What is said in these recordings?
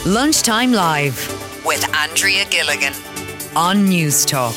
Lunchtime Live with Andrea Gilligan on News Talk.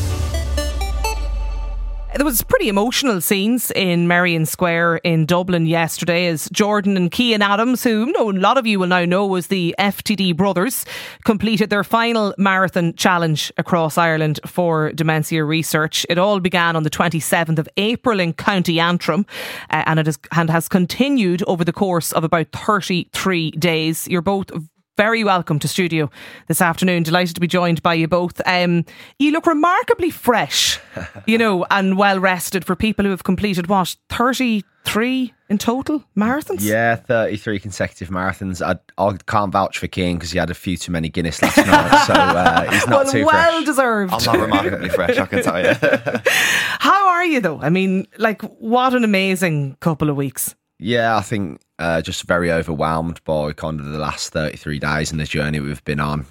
There was pretty emotional scenes in Merrion Square in Dublin yesterday as Jordan and Cian Adams, who a lot of you will now know as the FTD brothers, completed their final marathon challenge across Ireland for dementia research. It all began on the 27th of April in County Antrim and has continued over the course of about 33 days. You're both very welcome to studio this afternoon. Delighted to be joined by you both. You look remarkably fresh, and well rested for people who have completed, 33 in total marathons? Yeah, 33 consecutive marathons. I can't vouch for Cian because he had a few too many Guinness last night, so he's not too fresh. Well deserved. I'm not remarkably fresh, I can tell you. How are you though? I mean, what an amazing couple of weeks. Yeah, I think just very overwhelmed by kind of the last 33 days and the journey we've been on.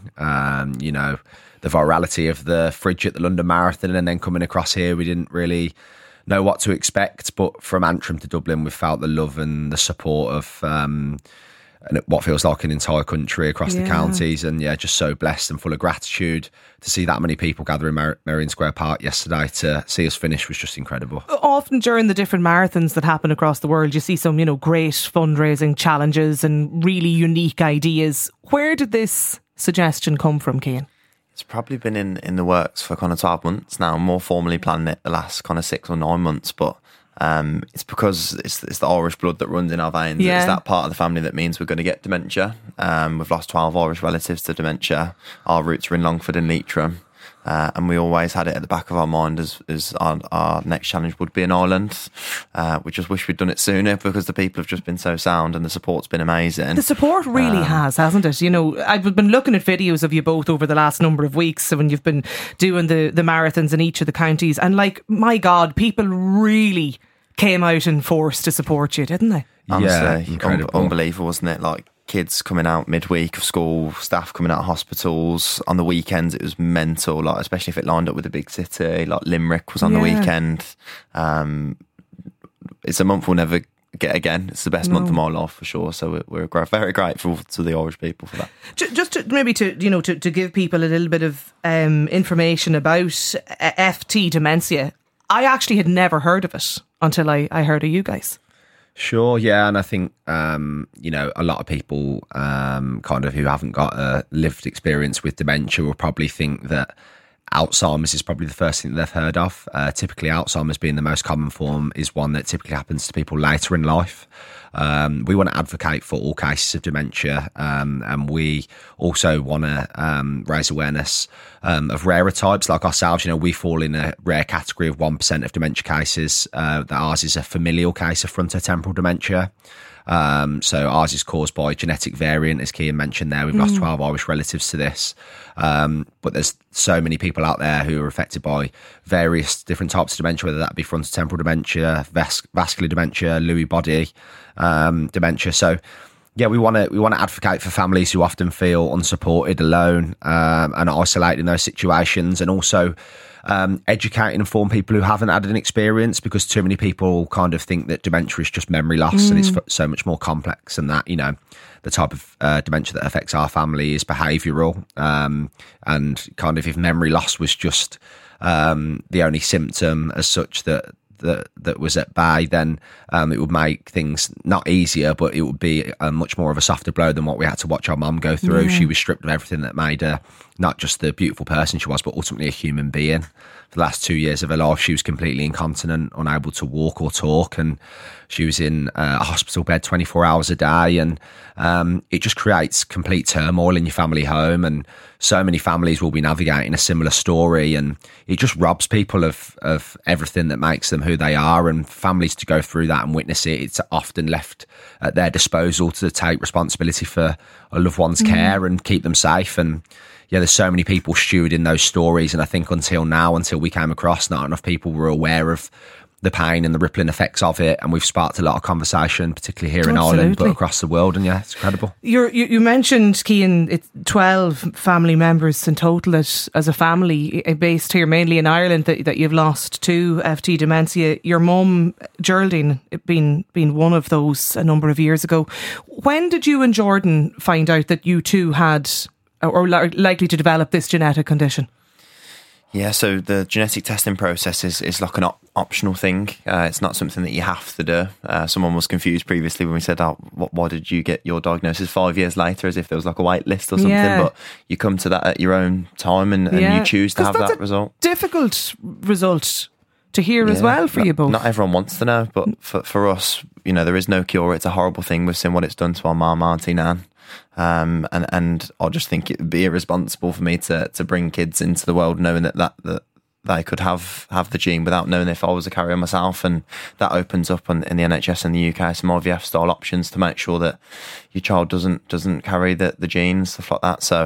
The virality of the fridge at the London Marathon, and then coming across here, we didn't really know what to expect. But from Antrim to Dublin, we felt the love and the support of what feels like an entire country across the counties. And just so blessed and full of gratitude to see that many people gather in Merrion Square Park yesterday to see us finish was just incredible. Often during the different marathons that happen across the world, you see some, great fundraising challenges and really unique ideas. Where did this suggestion come from, Cian? It's probably been in the works for kind of 12 months now, more formally planned it the last kind of 6 or 9 months, but it's because it's the Irish blood that runs in our veins. Yeah. It's that part of the family that means we're going to get dementia. We've lost 12 Irish relatives to dementia. Our roots are in Longford and Leitrim. And we always had it at the back of our mind as our next challenge would be in Ireland. We just wish we'd done it sooner because the people have just been so sound and the support's been amazing. The support really hasn't it? I've been looking at videos of you both over the last number of weeks when you've been doing the marathons in each of the counties, and my God, people really came out in force to support you, didn't they? Honestly, incredible. Unbelievable, wasn't it? Like, kids coming out midweek of school, staff coming out of hospitals. On the weekends, it was mental, especially if it lined up with a big city. Limerick was on the weekend. It's a month we'll never get again. It's the best month of my life for sure. So we're very grateful to the Irish people for that. Just to give people a little bit of information about FT dementia. I actually had never heard of it until I heard of you guys. Sure, yeah, and I think a lot of people kind of who haven't got a lived experience with dementia will probably think that Alzheimer's is probably the first thing they've heard of. Typically, Alzheimer's being the most common form is one that typically happens to people later in life. We want to advocate for all cases of dementia, and we also want to raise awareness of rarer types like ourselves. We fall in a rare category of 1% of dementia cases. That ours is a familial case of frontotemporal dementia. So ours is caused by genetic variant, as Cian mentioned there. We've lost 12 Irish relatives to this. But there's so many people out there who are affected by various different types of dementia, whether that be frontotemporal dementia, vascular dementia, Lewy body dementia. So yeah, we want to advocate for families who often feel unsupported, alone, and isolated in those situations, and also educate and inform people who haven't had an experience, because too many people kind of think that dementia is just memory loss, and it's so much more complex than that. The type of dementia that affects our family is behavioural, and kind of if memory loss was just the only symptom as such that was at bay, then it would make things not easier, but it would be much more of a softer blow than what we had to watch our mum go through. She was stripped of everything that made her not just the beautiful person she was, but ultimately a human being. For the last 2 years of her life, she was completely incontinent, unable to walk or talk, and she was in a hospital bed 24 hours a day, and it just creates complete turmoil in your family home, and so many families will be navigating a similar story, and it just robs people of everything that makes them who they are. And families to go through that and witness it, it's often left at their disposal to take responsibility for a loved one's care and keep them safe. And yeah, there's so many people stewarding those stories, and I think until we came across, not enough people were aware of the pain and the rippling effects of it, and we've sparked a lot of conversation, particularly here in Ireland, but across the world. And yeah, it's incredible. You mentioned, Cian, it's 12 family members in total that, as a family based here mainly in Ireland, that you've lost to FT dementia. Your mum, Geraldine, being one of those a number of years ago. When did you and Jordan find out that you two had or likely to develop this genetic condition? Yeah, so the genetic testing process is like an optional thing. It's not something that you have to do. Someone was confused previously when we said, why did you get your diagnosis 5 years later, as if there was like a wait list or something. Yeah. But you come to that at your own time and you choose to have that result. Difficult result to hear as well for you both. Not everyone wants to know, but for us, there is no cure. It's a horrible thing. We've seen what it's done to our mum, Auntie Nan. And I just think it would be irresponsible for me to bring kids into the world knowing that they could have the gene without knowing if I was a carrier myself. And that opens up in the NHS and the UK some IVF style options to make sure that your child doesn't carry the genes, stuff like that. So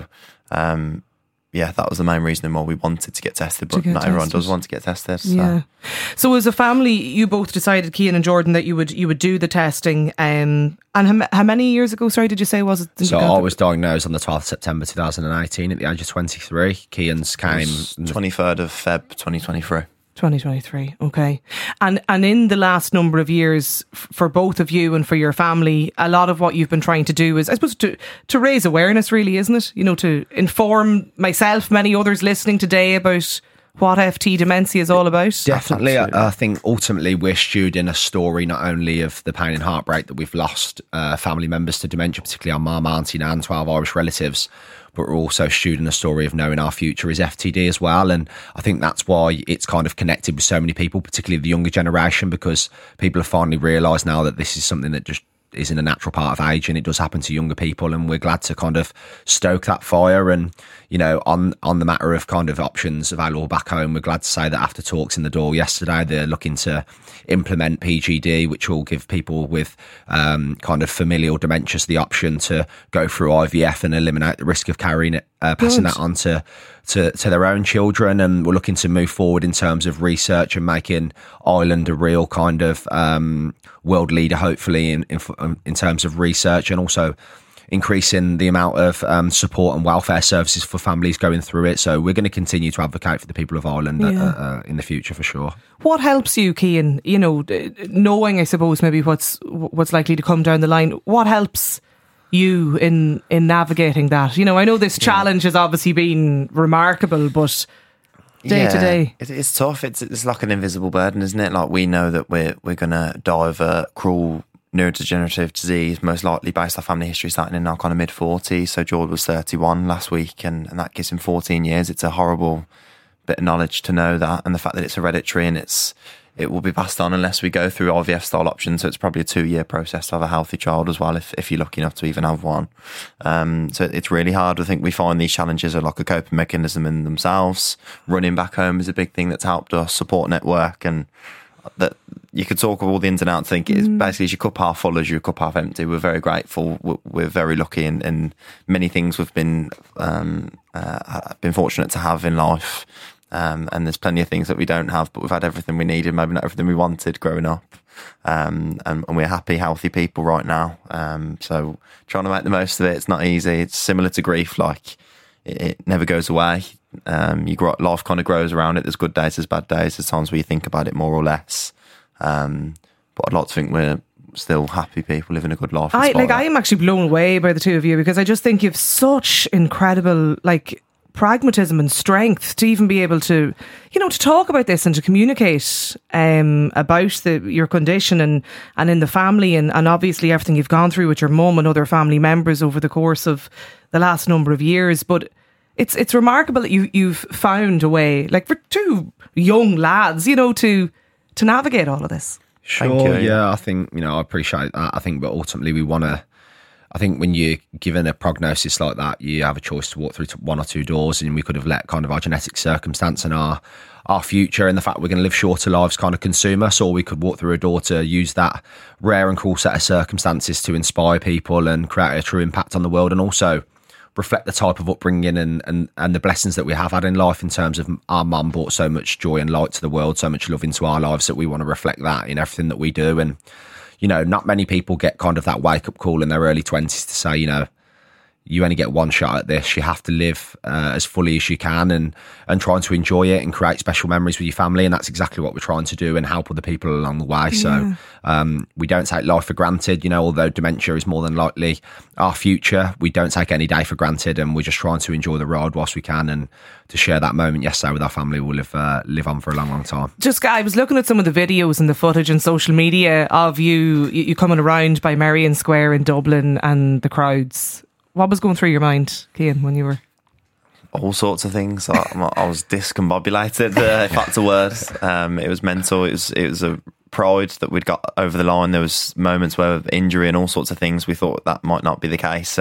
that was the main reason why we wanted to get tested, but not everyone does want to get tested. So. Yeah. So as a family, you both decided, Cian and Jordan, that you would do the testing. And how many years ago, sorry, did you say was it? So I was diagnosed on the 12th of September 2018 at the age of 23. Cian's came 23rd of Feb 2023. 2023, okay. And in the last number of years, for both of you and for your family, a lot of what you've been trying to do is, I suppose, to raise awareness, really, isn't it? To inform myself, many others listening today about what FT dementia is all about. Definitely. I think ultimately we're stewarding a story not only of the pain and heartbreak that we've lost family members to dementia, particularly our mum, Auntie Nan, 12 Irish relatives, but we're also stewarding a story of knowing our future is FTD as well. And I think that's why it's kind of connected with so many people, particularly the younger generation, because people have finally realised now that this is something that just isn't a natural part of age, and it does happen to younger people, and we're glad to kind of stoke that fire. And on the matter of kind of options available back home, we're glad to say that after talks in the door yesterday, they're looking to implement PGD, which will give people with kind of familial dementias the option to go through IVF and eliminate the risk of carrying it, passing that on to their own children. And we're looking to move forward in terms of research and making Ireland a real kind of world leader, hopefully, in terms of research, and also increasing the amount of support and welfare services for families going through it. So we're going to continue to advocate for the people of Ireland in the future, for sure. What helps you, Cian, knowing, I suppose, maybe what's likely to come down the line? What helps you in navigating that? I know this challenge has obviously been remarkable, but day to day, it's tough. It's like an invisible burden, isn't it? Like, we know that we're going to die of a cruel neurodegenerative disease, most likely based on family history, starting in our kind of mid-40s. So George was 31 last week, and that gives him 14 years. It's a horrible bit of knowledge to know that, and the fact that it's hereditary and it will be passed on unless we go through IVF style options. So it's probably a 2-year process to have a healthy child as well, if you're lucky enough to even have one. So it's really hard. I think we find these challenges are like a coping mechanism in themselves. Running back home is a big thing that's helped us, support network, and that you could talk of all the ins and outs. I think it's basically, is your cup half full, is your cup half empty. We're very grateful. We're very lucky in many things we've been fortunate to have in life. And there's plenty of things that we don't have, but we've had everything we needed, maybe not everything we wanted growing up. And we're happy, healthy people right now. So trying to make the most of it, it's not easy. It's similar to grief, like it never goes away. Life kind of grows around it. There's good days, there's bad days, there's times where you think about it more or less. But I'd like to think we're still happy people living a good life. I am actually blown away by the two of you, because I just think you've such incredible pragmatism and strength to even be able to, to talk about this and to communicate about your condition and in the family, and obviously everything you've gone through with your mum and other family members over the course of the last number of years. But it's remarkable that you've found a way, for two young lads, to navigate all of this. Sure, yeah, I think, I appreciate that. I think, but ultimately we want to, I think when you're given a prognosis like that, you have a choice to walk through one or two doors, and we could have let kind of our genetic circumstance and our future and the fact we're going to live shorter lives kind of consume us, or we could walk through a door to use that rare and cool set of circumstances to inspire people and create a true impact on the world, and also reflect the type of upbringing and the blessings that we have had in life, in terms of our mum brought so much joy and light to the world, so much love into our lives, that we want to reflect that in everything that we do. And, you know, not many people get kind of that wake-up call in their early 20s to say, you know, you only get one shot at this. You have to live as fully as you can and trying to enjoy it and create special memories with your family. And that's exactly what we're trying to do, and help other people along the way. So we don't take life for granted, you know, although dementia is more than likely our future. We don't take any day for granted, and we're just trying to enjoy the ride whilst we can, and to share that moment yesterday with our family will live on for a long, long time. I was looking at some of the videos and the footage on social media of you coming around by Merrion Square in Dublin and the crowds. What was going through your mind, Cian, when you were... All sorts of things. I was discombobulated, if that's a word. It was mental. It was a pride that we'd got over the line. There was moments where injury and all sorts of things, we thought that might not be the case.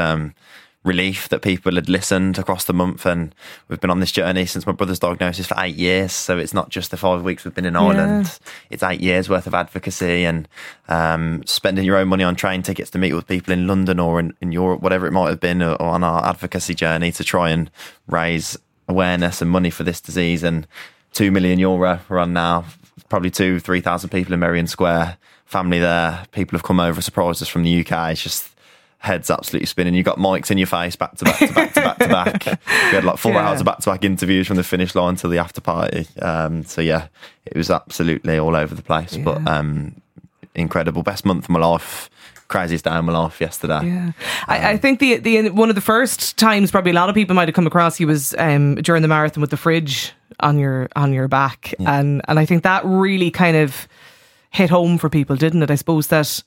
Relief that people had listened across the month, and we've been on this journey since my brother's diagnosis for 8 years. So it's not just the 5 weeks we've been in Ireland. It's 8 years worth of advocacy, and spending your own money on train tickets to meet with people in London or in Europe, whatever it might have been, or on our advocacy journey to try and raise awareness and money for this disease. And €2 million we're on now, probably 2,000-3,000 people in Merrion Square, family there, people have come over, surprised us from the UK. It's just heads absolutely spinning. You got mics in your face back to back to back to back to back. We had like 4 hours of back to back interviews from the finish line till the after party. So yeah, it was absolutely all over the place. But incredible, best month of my life. Craziest day of my life yesterday. Yeah, I think the one of the first times probably a lot of people might have come across you was during the marathon with the fridge on your back, and I think that really kind of hit home for people, didn't it? I suppose that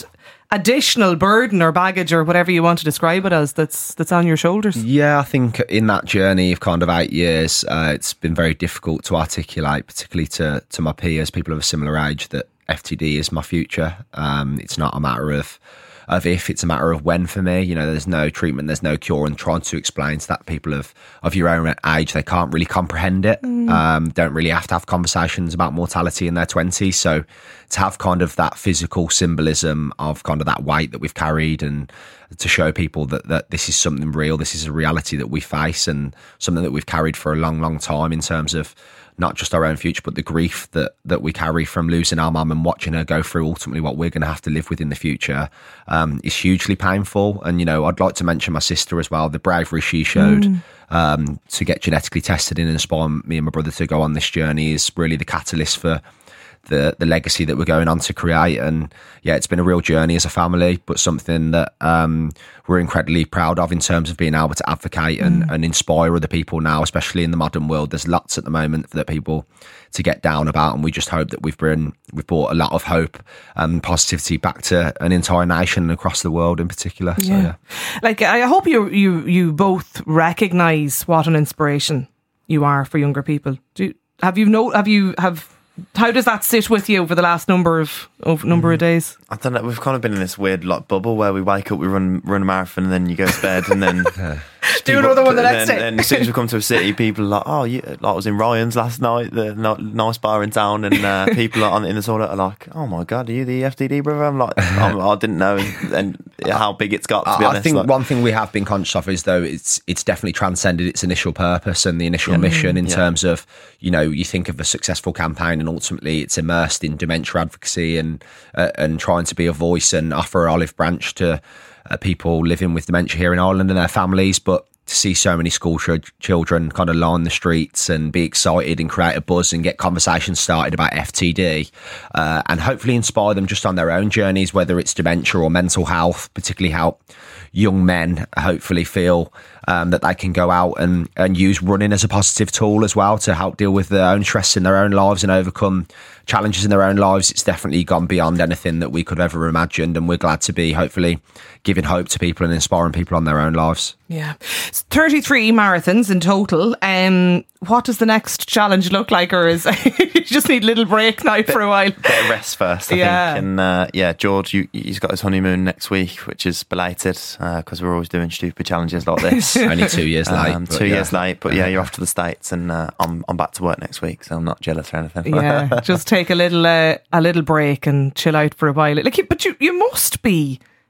additional burden or baggage or whatever you want to describe it as that's on your shoulders. Yeah, I think in that journey of kind of 8 years, it's been very difficult to articulate, particularly to my peers, people of a similar age, that FTD is my future. It's not a matter of if, it's a matter of when for me. You know, there's no treatment, there's no cure, and trying to explain to that people of your own age, they can't really comprehend it. Don't really have to have conversations about mortality in their 20s. So to have kind of that physical symbolism of kind of that weight that we've carried, and to show people that this is something real, this is a reality that we face, and something that we've carried for a long, long time, in terms of not just our own future, but the grief that we carry from losing our mum and watching her go through ultimately what we're going to have to live with in the future, is hugely painful. And, you know, I'd like to mention my sister as well, the bravery she showed to get genetically tested and inspire me and my brother to go on this journey is really the catalyst for the legacy that we're going on to create. And yeah, it's been a real journey as a family, but something that we're incredibly proud of in terms of being able to advocate and inspire other people now, especially in the modern world. There's lots at the moment for the people to get down about, and we just hope that we've brought a lot of hope and positivity back to an entire nation and across the world in particular. So, yeah. Like, I hope you both recognise what an inspiration you are for younger people. How does that sit with you over the last number of days? I don't know. We've kind of been in this weird like bubble where we wake up, we run a marathon, and then you go to bed, and then do another one the next day. And as soon as we come to a city, people are like, "Oh, like I was in Ryan's last night, the nice bar in town," and people in the toilet are like, "Oh my god, are you the FTD brother?" I'm like, I didn't know, and how big it's got. To be honest, I think one thing we have been conscious of is, though, it's definitely transcended its initial purpose and the initial mission in terms of, you know, you think of a successful campaign, and ultimately it's immersed in dementia advocacy and trying to be a voice and offer an olive branch to people living with dementia here in Ireland and their families. But to see so many school children kind of line the streets and be excited and create a buzz and get conversations started about FTD, and hopefully inspire them just on their own journeys, whether it's dementia or mental health, particularly how young men hopefully feel that they can go out and use running as a positive tool as well to help deal with their own stress in their own lives and overcome challenges in their own lives. It's definitely gone beyond anything that we could have ever imagined, and we're glad to be hopefully giving hope to people and inspiring people on their own lives. Yeah. 33 marathons in total. What does the next challenge look like, or is you just need a little break now for a while? Bit of rest first, I think. And George, he's got his honeymoon next week, which is belated because we're always doing stupid challenges like this. Only 2 years late. 2 years late, but you're off to the States, and I'm back to work next week, so I'm not jealous or anything. Yeah, just take a little break and chill out for a while. Like, but you must be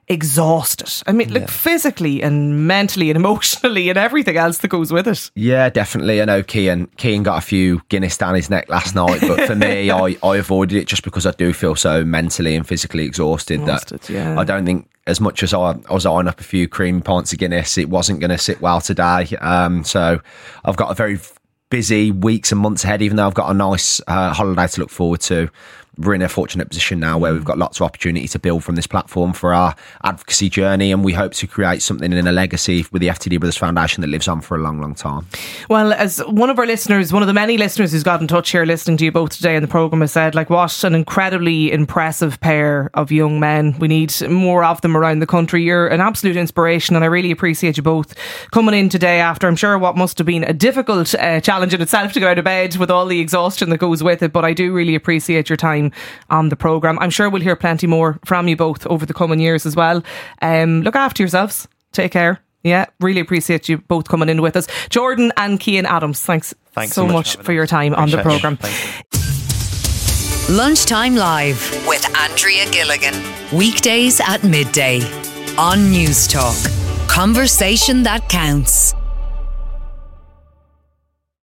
exhausted. I mean, like physically and mentally and emotionally and everything else that goes with it. Yeah, definitely. I know Cian got a few Guinness down his neck last night, but for me, I avoided it just because I do feel so mentally and physically exhausted that I don't think, as much as I was eyeing up a few creamy pints of Guinness, it wasn't going to sit well today. So I've got a very busy weeks and months ahead, even though I've got a nice holiday to look forward to. We're in a fortunate position now where we've got lots of opportunity to build from this platform for our advocacy journey, and we hope to create something in a legacy with the FTD Brothers Foundation that lives on for a long, long time. Well, as one of our listeners, one of the many listeners who's got in touch here listening to you both today in the programme has said, like, what an incredibly impressive pair of young men. We need more of them around the country. You're an absolute inspiration, and I really appreciate you both coming in today after, I'm sure, what must have been a difficult challenge in itself to go out of bed with all the exhaustion that goes with it. But I do really appreciate your time on the programme. I'm sure we'll hear plenty more from you both over the coming years as well. Look after yourselves. Take care. Yeah, really appreciate you both coming in with us. Jordan and Cian Adams, thanks so much for your time on the programme. Lunchtime Live with Andrea Gilligan. Weekdays at midday on News Talk. Conversation that counts.